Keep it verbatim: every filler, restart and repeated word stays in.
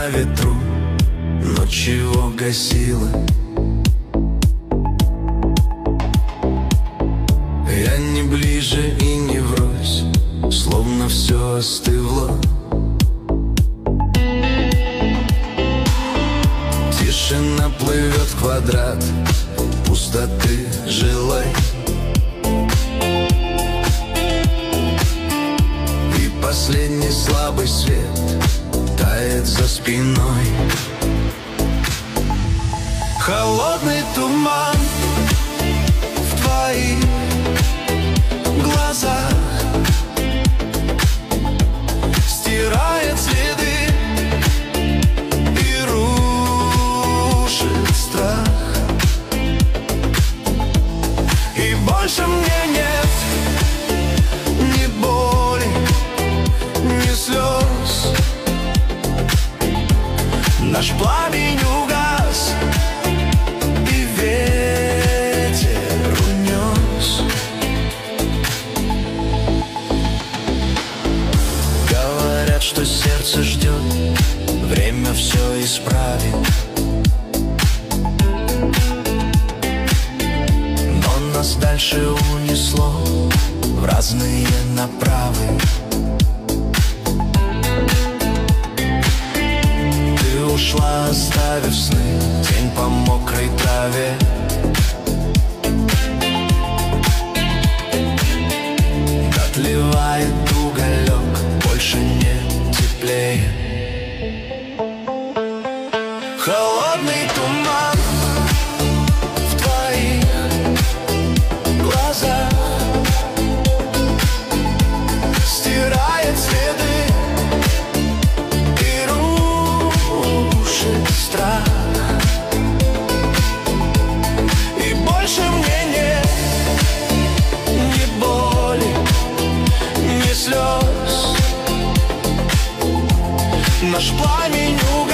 на ветру, но чего гасило? Я не ближе и не врозь, словно все остыло. Тишина плывет в квадрат пустоты жилой, и последний слабый свет тает за спиной. Холодный туман в твоих глазах стирает следы и рушит страх. И больше мне нет ни боли, ни слез. Наш пламень угас, и ветер унес. Говорят, что сердце ждет, время все исправит. Но нас дальше унесло в разные направы. Ты ушла, оставив сны, тень по мокрой траве. Отливает уголек, больше не теплее. Холодный туман в твоих глазах стирает следы и рушит страх. И больше мне нет ни боли, ни слез. Наш пламень